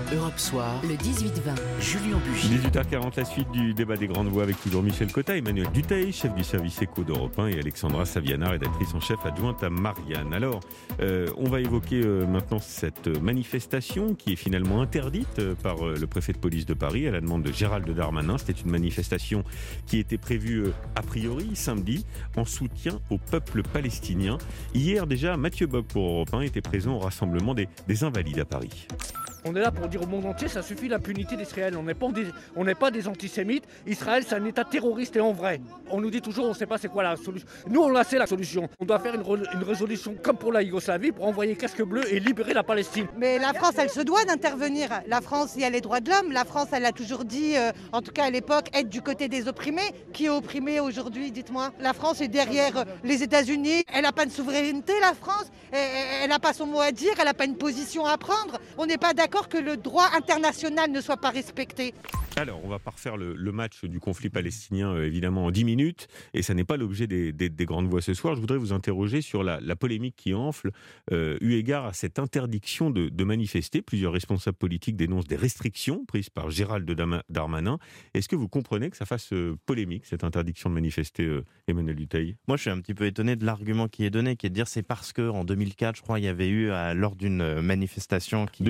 Europe Soir, le 18-20. Julien Bugier. 18h40, la suite du débat des grandes voix avec toujours Michel Cotta, Emmanuel Dutheil, chef du service éco d'Europe 1 et Alexandra Saviana, rédactrice en chef adjointe à Marianne. Alors, on va évoquer maintenant cette manifestation qui est finalement interdite par le préfet de police de Paris à la demande de Gérald Darmanin. C'était une manifestation qui était prévue a priori samedi en soutien au peuple palestinien. Hier déjà, Mathieu Bock pour Europe 1 était présent au rassemblement des Invalides à Paris. On est là pour dire au monde entier, ça suffit l'impunité d'Israël. On n'est pas des antisémites. Israël, c'est un État terroriste et en vrai. On nous dit toujours, on ne sait pas c'est quoi la solution. Nous, on l'a, c'est la solution. On doit faire une résolution comme pour la Yougoslavie pour envoyer casque bleu et libérer la Palestine. Mais la France, elle se doit d'intervenir. La France, il y a les droits de l'homme. La France, elle a toujours dit, en tout cas à l'époque, être du côté des opprimés. Qui est opprimé aujourd'hui, dites-moi? La France est derrière les États-Unis. Elle n'a pas de souveraineté, la France. Elle n'a pas son mot à dire. Elle n'a pas une position à prendre. On n'est pas d'accord que le droit international ne soit pas respecté. Alors, on va pas refaire le match du conflit palestinien, évidemment, en 10 minutes, et ça n'est pas l'objet des grandes voix ce soir. Je voudrais vous interroger sur la polémique qui enfle, eu égard à cette interdiction de manifester. Plusieurs responsables politiques dénoncent des restrictions prises par Gérald Darmanin. Est-ce que vous comprenez que ça fasse polémique, cette interdiction de manifester, Emmanuel Dutheil? Moi, je suis un petit peu étonné de l'argument qui est donné, qui est de dire c'est parce qu'en 2004, je crois, il y avait eu, lors d'une manifestation qui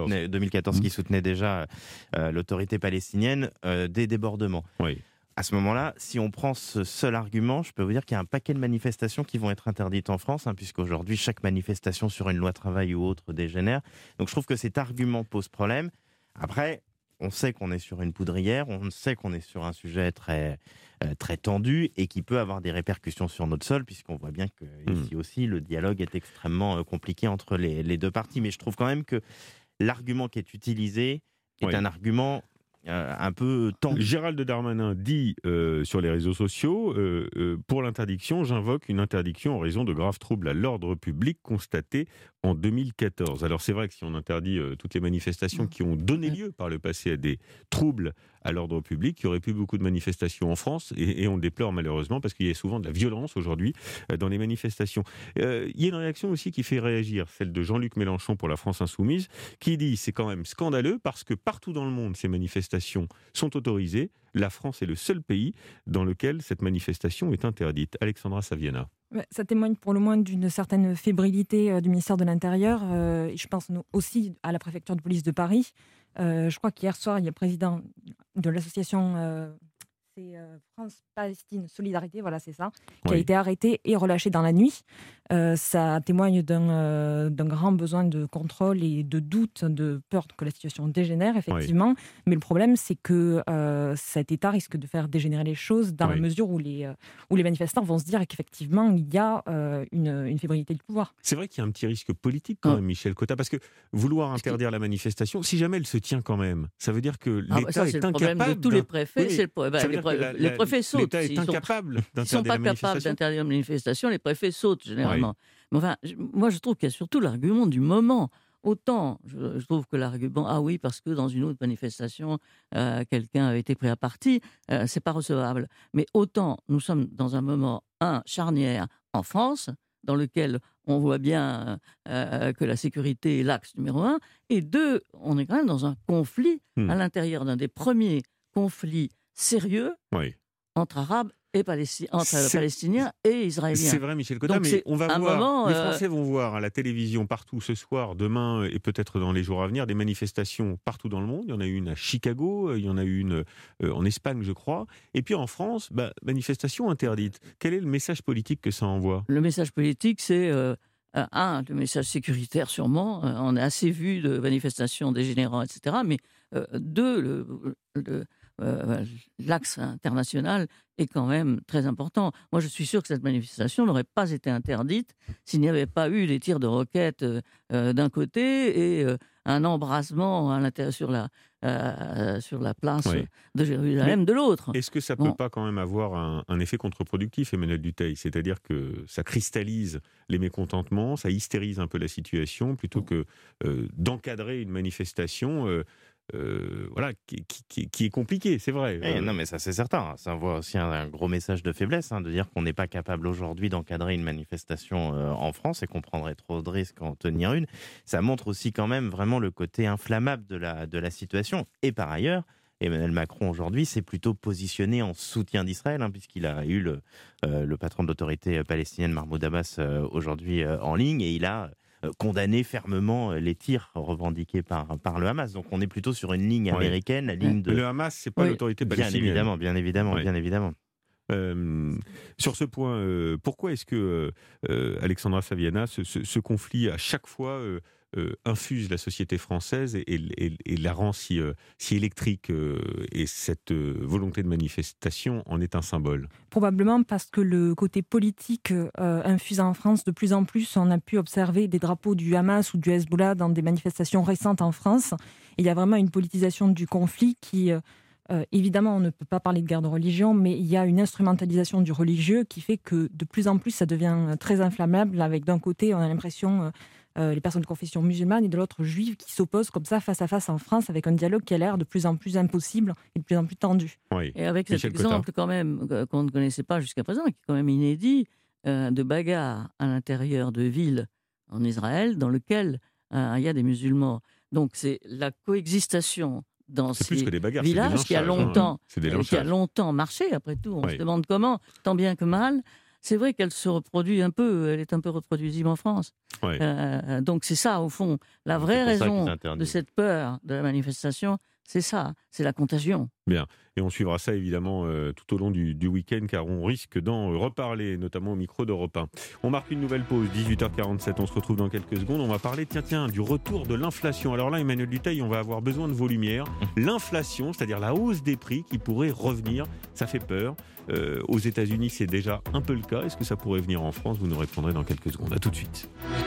2014 qui soutenait déjà l'autorité palestinienne, des débordements. Oui. À ce moment-là, si on prend ce seul argument, je peux vous dire qu'il y a un paquet de manifestations qui vont être interdites en France, puisqu'aujourd'hui, chaque manifestation sur une loi travail ou autre dégénère. Donc je trouve que cet argument pose problème. Après, on sait qu'on est sur une poudrière, on sait qu'on est sur un sujet très tendu et qui peut avoir des répercussions sur notre sol, puisqu'on voit bien qu'ici aussi, le dialogue est extrêmement compliqué entre les deux parties. Mais je trouve quand même que l'argument qui est utilisé est un argument un peu tendu. Gérald Darmanin dit sur les réseaux sociaux, pour l'interdiction, j'invoque une interdiction en raison de graves troubles à l'ordre public constatés en 2014. Alors c'est vrai que si on interdit toutes les manifestations qui ont donné lieu par le passé à des troubles à l'ordre public, il y aurait plus beaucoup de manifestations en France, et on le déplore malheureusement parce qu'il y a souvent de la violence aujourd'hui dans les manifestations. Il y a une réaction aussi qui fait réagir, celle de Jean-Luc Mélenchon pour la France Insoumise, qui dit c'est quand même scandaleux parce que partout dans le monde ces manifestations sont autorisées. La France est le seul pays dans lequel cette manifestation est interdite. Alexandra Saviana. Ça témoigne pour le moins d'une certaine fébrilité du ministère de l'Intérieur. Je pense aussi à la préfecture de police de Paris. Je crois qu'hier soir, il y a le président de l'association France-Palestine Solidarité, voilà, c'est ça, qui a été arrêté et relâché dans la nuit. Ça témoigne d'un grand besoin de contrôle et de doute, de peur que la situation dégénère, effectivement. Mais le problème, c'est que cet état risque de faire dégénérer les choses dans la mesure où les manifestants vont se dire qu'effectivement, il y a une fébrilité du pouvoir. C'est vrai qu'il y a un petit risque politique quand même, Michel Cotta, parce que vouloir interdire la manifestation, si jamais elle se tient quand même, ça veut dire que l'État est incapable... C'est le problème de tous les préfets. Les préfets sautent. L'État est incapable d'interdire la manifestation. Ils ne sont pas capables d'interdire la manifestation, les préfets sautent généralement. Mais enfin, moi je trouve qu'il y a surtout l'argument du moment. Autant, je trouve que l'argument, parce que dans une autre manifestation, quelqu'un a été pris à partie, c'est pas recevable. Mais autant, nous sommes dans un moment, charnière en France, dans lequel on voit bien que la sécurité est l'axe numéro 1, et 2, on est quand même dans un conflit à l'intérieur d'un des premiers conflits sérieux entre Arabes et entre Palestiniens et Israéliens. C'est vrai, Michel Cotta, mais on va voir, les Français vont voir à la télévision partout ce soir, demain et peut-être dans les jours à venir, des manifestations partout dans le monde. Il y en a eu une à Chicago, il y en a eu une en Espagne, je crois. Et puis en France, manifestation interdite. Quel est le message politique que ça envoie? Le message politique, c'est... le message sécuritaire sûrement, on a assez vu de manifestations dégénérant, etc. Mais 2, l'axe international est quand même très important. Moi, je suis sûr que cette manifestation n'aurait pas été interdite s'il n'y avait pas eu des tirs de roquettes d'un côté et un embrasement à l'intérieur sur la place de Jérusalem de l'autre. Est-ce que ça ne peut pas quand même avoir un effet contre-productif, Emmanuel Dutheil? C'est-à-dire que ça cristallise les mécontentements, ça hystérise un peu la situation, plutôt que d'encadrer une manifestation. voilà, qui est compliqué, c'est vrai. Non, mais ça c'est certain. Ça envoie aussi un gros message de faiblesse, de dire qu'on n'est pas capable aujourd'hui d'encadrer une manifestation en France et qu'on prendrait trop de risques en tenir une. Ça montre aussi quand même vraiment le côté inflammable de la situation. Et par ailleurs, Emmanuel Macron aujourd'hui s'est plutôt positionné en soutien d'Israël, puisqu'il a eu le patron de l'autorité palestinienne Mahmoud Abbas aujourd'hui en ligne, et il a condamné fermement les tirs revendiqués par le Hamas. Donc on est plutôt sur une ligne américaine, la ligne de... Le Hamas, c'est pas l'autorité palestinienne. Bien évidemment. Sur ce point, pourquoi est-ce que Alexandra Saviana, ce conflit à chaque fois infuse la société française et la rend si électrique, et cette volonté de manifestation en est un symbole? Probablement parce que le côté politique infuse en France de plus en plus. On a pu observer des drapeaux du Hamas ou du Hezbollah dans des manifestations récentes en France. Et il y a vraiment une politisation du conflit qui... évidemment, on ne peut pas parler de guerre de religion, mais il y a une instrumentalisation du religieux qui fait que de plus en plus, ça devient très inflammable. Avec d'un côté, on a l'impression les personnes de confession musulmane et de l'autre juive qui s'opposent comme ça face à face en France, avec un dialogue qui a l'air de plus en plus impossible et de plus en plus tendu. Oui. Et avec cet exemple quand même qu'on ne connaissait pas jusqu'à présent, qui est quand même inédit, de bagarres à l'intérieur de villes en Israël dans lesquelles il y a des musulmans. Donc c'est la coexistation dans ces villages qui a longtemps marché, après tout. On se demande comment, tant bien que mal. C'est vrai qu'elle se reproduit un peu, elle est un peu reproduisible en France. Donc c'est ça, au fond, la vraie raison de cette peur de la manifestation, c'est ça, c'est la contagion. Bien, et on suivra ça évidemment tout au long du week-end, car on risque d'en reparler, notamment au micro d'Europe 1. On marque une nouvelle pause, 18h47, on se retrouve dans quelques secondes. On va parler, du retour de l'inflation. Alors là, Emmanuel Dutheil, on va avoir besoin de vos lumières. L'inflation, c'est-à-dire la hausse des prix qui pourrait revenir, ça fait peur. Aux États-Unis, c'est déjà un peu le cas. Est-ce que ça pourrait venir en France? Vous nous répondrez dans quelques secondes. À tout de suite.